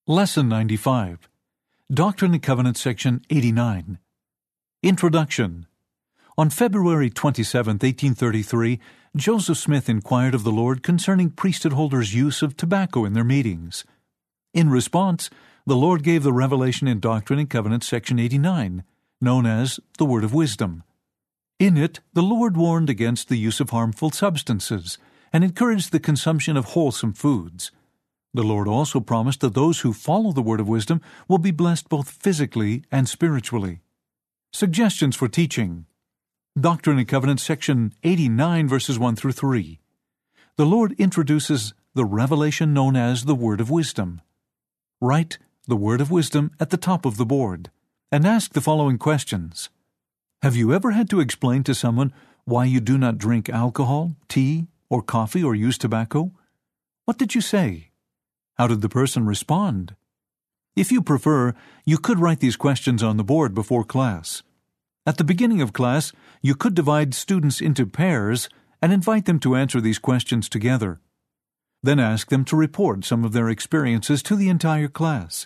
Lesson 95. Doctrine and Covenants, Section 89. Introduction. On February 27, 1833, Joseph Smith inquired of the Lord concerning priesthood holders' use of tobacco in their meetings. In response, the Lord gave the revelation in Doctrine and Covenants, Section 89, known as the Word of Wisdom. In it, the Lord warned against the use of harmful substances and encouraged the consumption of wholesome foods. The Lord also promised that those who follow the word of wisdom will be blessed both physically and spiritually. Suggestions for teaching. Doctrine and Covenants, Section 89, verses 1 through 3. The Lord introduces the revelation known as the Word of Wisdom. Write the Word of Wisdom at the top of the board, and ask the following questions. Have you ever had to explain to someone why you do not drink alcohol, tea, or coffee, or use tobacco? What did you say? How did the person respond? If you prefer, you could write these questions on the board before class. At the beginning of class, you could divide students into pairs and invite them to answer these questions together. Then ask them to report some of their experiences to the entire class.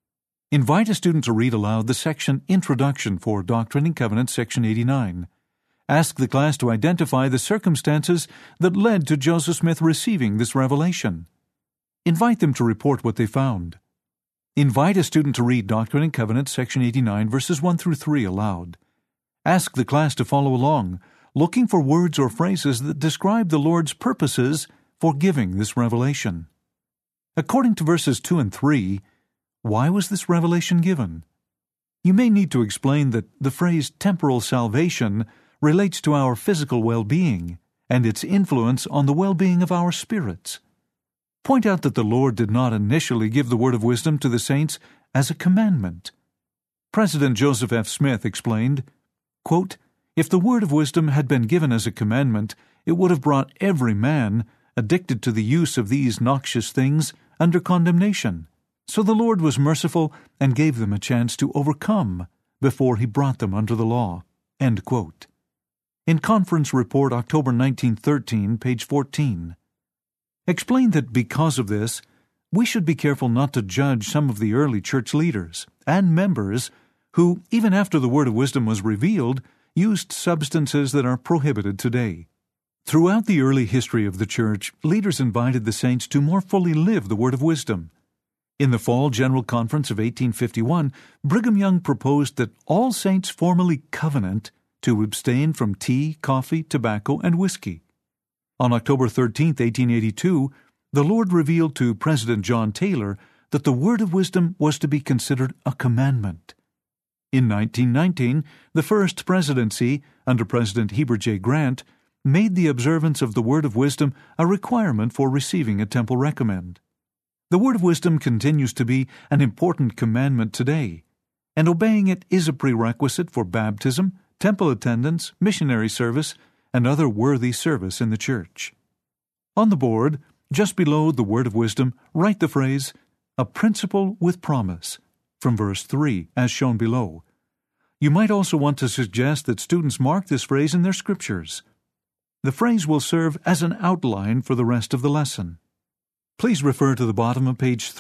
Invite a student to read aloud the section Introduction for Doctrine and Covenants, Section 89. Ask the class to identify the circumstances that led to Joseph Smith receiving this revelation. Invite them to report what they found. Invite a student to read Doctrine and Covenants, Section 89, verses 1 through 3 aloud. Ask the class to follow along, looking for words or phrases that describe the Lord's purposes for giving this revelation. According to verses 2 and 3, why was this revelation given? You may need to explain that the phrase temporal salvation relates to our physical well-being and its influence on the well-being of our spirits. Point out that the Lord did not initially give the word of wisdom to the saints as a commandment. President Joseph F. Smith explained, quote, "If the word of wisdom had been given as a commandment, it would have brought every man, addicted to the use of these noxious things, under condemnation. So the Lord was merciful and gave them a chance to overcome before he brought them under the law." End quote. In Conference Report, October 1913, page 14. Explain that because of this, we should be careful not to judge some of the early church leaders and members who, even after the word of wisdom was revealed, used substances that are prohibited today. Throughout the early history of the church, leaders invited the saints to more fully live the word of wisdom. In the Fall General Conference of 1851, Brigham Young proposed that all saints formally covenant to abstain from tea, coffee, tobacco, and whiskey. On October 13, 1882, the Lord revealed to President John Taylor that the word of wisdom was to be considered a commandment. In 1919, the first presidency, under President Heber J. Grant, made the observance of the word of wisdom a requirement for receiving a temple recommend. The word of wisdom continues to be an important commandment today, and obeying it is a prerequisite for baptism, temple attendance, missionary service, and other worthy service in the church. On the board, just below the word of wisdom, write the phrase, "a principle with promise," from verse 3, as shown below. You might also want to suggest that students mark this phrase in their scriptures. The phrase will serve as an outline for the rest of the lesson. Please refer to the bottom of page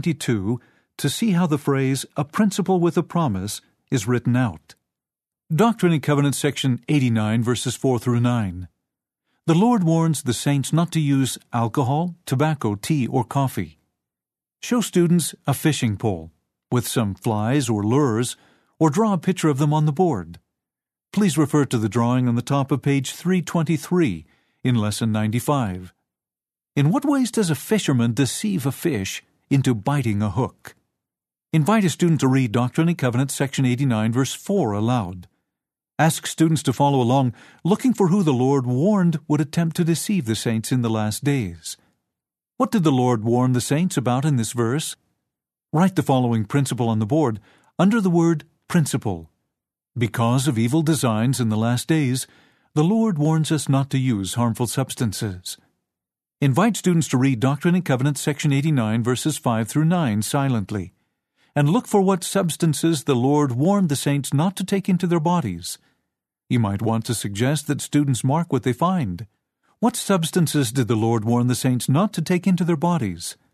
322 to see how the phrase, "a principle with a promise," is written out. Doctrine and Covenants, Section 89, verses 4 through 9. The Lord warns the saints not to use alcohol, tobacco, tea, or coffee. Show students a fishing pole with some flies or lures, or draw a picture of them on the board. Please refer to the drawing on the top of page 323 in Lesson 95. In what ways does a fisherman deceive a fish into biting a hook? Invite a student to read Doctrine and Covenants, Section 89, verse 4 aloud. Ask students to follow along, looking for who the Lord warned would attempt to deceive the saints in the last days. What did the Lord warn the saints about in this verse? Write the following principle on the board under the word principle. Because of evil designs in the last days, the Lord warns us not to use harmful substances. Invite students to read Doctrine and Covenants, Section 89, verses 5 through 9 silently, and look for what substances the Lord warned the saints not to take into their bodies. You might want to suggest that students mark what they find. What substances did the Lord warn the saints not to take into their bodies?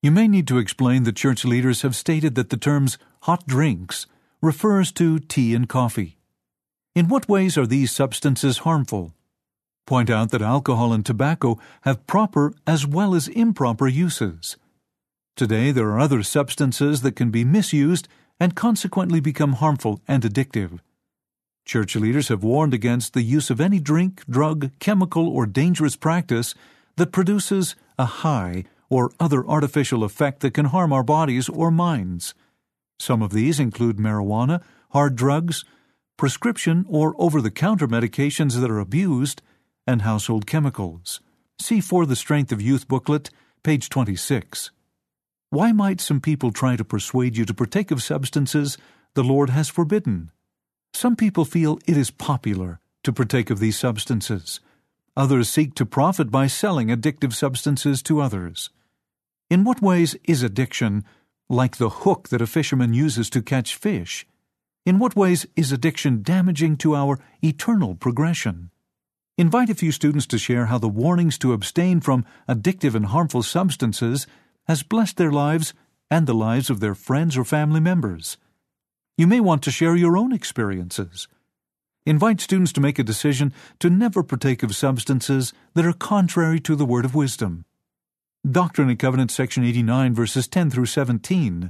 You may need to explain that church leaders have stated that the terms hot drinks refers to tea and coffee. In what ways are these substances harmful? Point out that alcohol and tobacco have proper as well as improper uses. Today there are other substances that can be misused and consequently become harmful and addictive. Church leaders have warned against the use of any drink, drug, chemical, or dangerous practice that produces a high or other artificial effect that can harm our bodies or minds. Some of these include marijuana, hard drugs, prescription or over-the-counter medications that are abused, and household chemicals. See For the Strength of Youth booklet, page 26. Why might some people try to persuade you to partake of substances the Lord has forbidden? Some people feel it is popular to partake of these substances. Others seek to profit by selling addictive substances to others. In what ways is addiction like the hook that a fisherman uses to catch fish? In what ways is addiction damaging to our eternal progression? Invite a few students to share how the warnings to abstain from addictive and harmful substances has blessed their lives and the lives of their friends or family members. You may want to share your own experiences. Invite students to make a decision to never partake of substances that are contrary to the word of wisdom. Doctrine and Covenants, section 89, verses 10 through 17.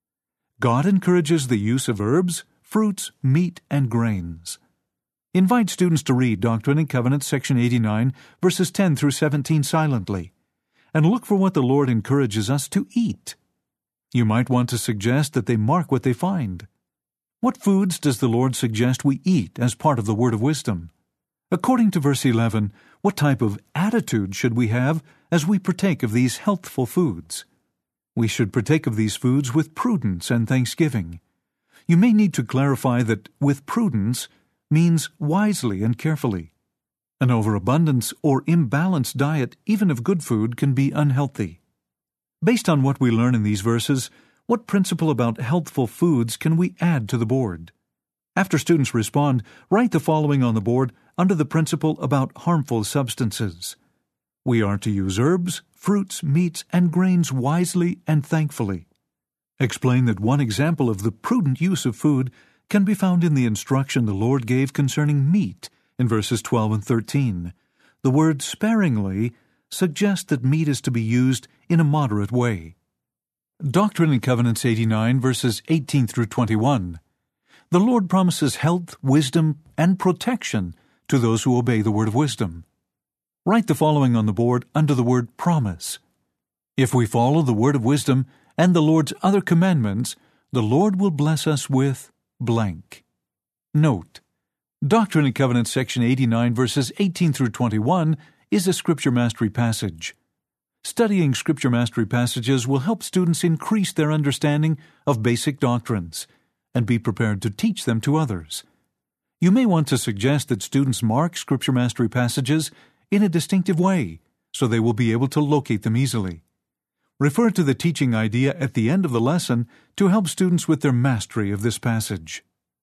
God encourages the use of herbs, fruits, meat, and grains. Invite students to read Doctrine and Covenants, section 89, verses 10 through 17 silently, and look for what the Lord encourages us to eat. You might want to suggest that they mark what they find. What foods does the Lord suggest we eat as part of the word of wisdom? According to verse 11, what type of attitude should we have as we partake of these healthful foods? We should partake of these foods with prudence and thanksgiving. You may need to clarify that with prudence means wisely and carefully. An overabundance or imbalanced diet, even of good food, can be unhealthy. Based on what we learn in these verses, what principle about healthful foods can we add to the board? After students respond, write the following on the board under the principle about harmful substances. We are to use herbs, fruits, meats, and grains wisely and thankfully. Explain that one example of the prudent use of food can be found in the instruction the Lord gave concerning meat in verses 12 and 13. The word sparingly suggests that meat is to be used in a moderate way. Doctrine and Covenants 89, verses 18 through 21. The Lord promises health, wisdom, and protection to those who obey the word of wisdom. Write the following on the board under the word promise. If we follow the word of wisdom and the Lord's other commandments, the Lord will bless us with blank. Note: Doctrine and Covenants section 89, verses 18 through 21 is a Scripture Mastery passage. Studying Scripture Mastery passages will help students increase their understanding of basic doctrines and be prepared to teach them to others. You may want to suggest that students mark Scripture Mastery passages in a distinctive way so they will be able to locate them easily. Refer to the teaching idea at the end of the lesson to help students with their mastery of this passage.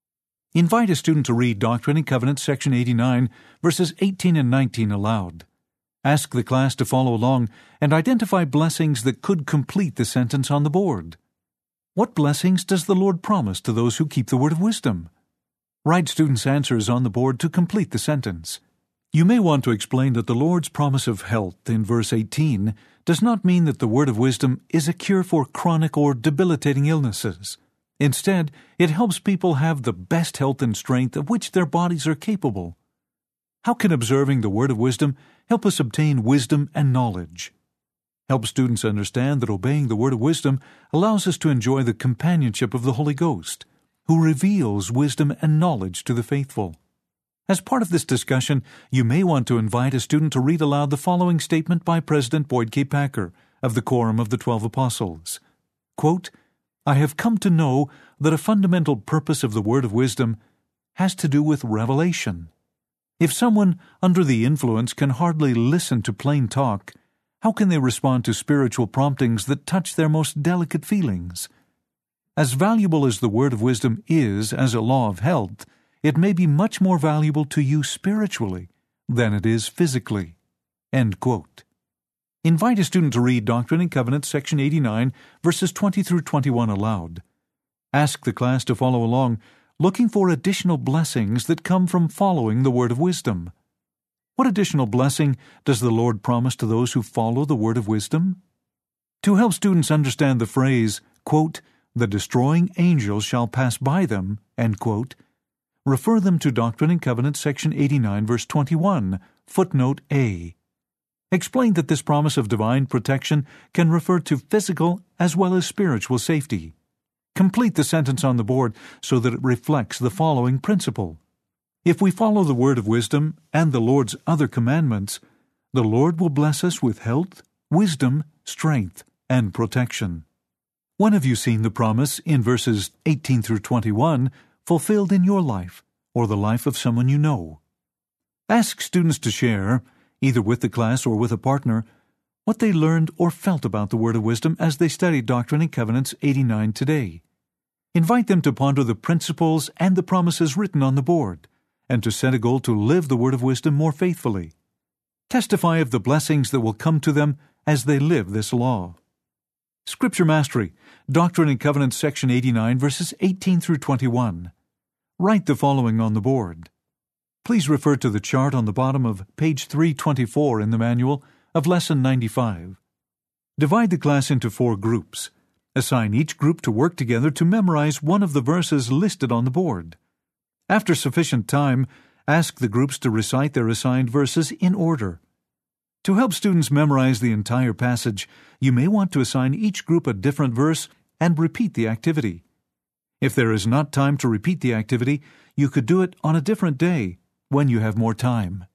Invite a student to read Doctrine and Covenants section 89, verses 18 and 19 aloud. Ask the class to follow along and identify blessings that could complete the sentence on the board. What blessings does the Lord promise to those who keep the word of wisdom? Write students' answers on the board to complete the sentence. You may want to explain that the Lord's promise of health in verse 18 does not mean that the word of wisdom is a cure for chronic or debilitating illnesses. Instead, it helps people have the best health and strength of which their bodies are capable. How can observing the word of wisdom help us obtain wisdom and knowledge? Help students understand that obeying the word of wisdom allows us to enjoy the companionship of the Holy Ghost, who reveals wisdom and knowledge to the faithful. As part of this discussion, you may want to invite a student to read aloud the following statement by President Boyd K. Packer of the Quorum of the 12 Apostles. Quote, I have come to know that a fundamental purpose of the word of wisdom has to do with revelation. If someone under the influence can hardly listen to plain talk, how can they respond to spiritual promptings that touch their most delicate feelings? As valuable as the word of wisdom is as a law of health, it may be much more valuable to you spiritually than it is physically. End quote. Invite a student to read Doctrine and Covenants, section 89, verses 20 through 21 aloud. Ask the class to follow along, looking for additional blessings that come from following the word of wisdom. What additional blessing does the Lord promise to those who follow the word of wisdom? To help students understand the phrase, quote, "The destroying angels shall pass by them," end quote, refer them to Doctrine and Covenants, section 89, verse 21, footnote A. Explain that this promise of divine protection can refer to physical as well as spiritual safety. Complete the sentence on the board so that it reflects the following principle. If we follow the word of wisdom and the Lord's other commandments, the Lord will bless us with health, wisdom, strength, and protection. When have you seen the promise in verses 18 through 21 fulfilled in your life or the life of someone you know? Ask students to share, either with the class or with a partner, what they learned or felt about the word of wisdom as they studied Doctrine and Covenants 89 today. Invite them to ponder the principles and the promises written on the board, and to set a goal to live the word of wisdom more faithfully. Testify of the blessings that will come to them as they live this law. Scripture Mastery, Doctrine and Covenants, section 89, verses 18 through 21. Write the following on the board. Please refer to the chart on the bottom of page 324 in the manual of Lesson 95. Divide the class into 4 groups. Assign each group to work together to memorize one of the verses listed on the board. After sufficient time, ask the groups to recite their assigned verses in order. To help students memorize the entire passage, you may want to assign each group a different verse and repeat the activity. If there is not time to repeat the activity, you could do it on a different day when you have more time.